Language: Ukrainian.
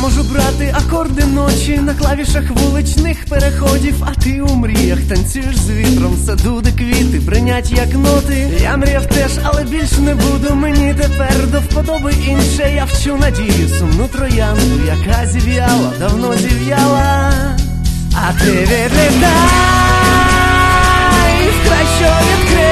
можу брати акорди ночі на клавішах вуличних переходів, а ти у мріях танцюєш з вітром в саду, де квіти бринять як ноти. Я мріяв теж, але більш не буду. Мені тепер до вподоби інше. Я вчу надію, сумну троянду, яка зів'яла, давно зів'яла. А ти відлітай, вкрай що відкрив.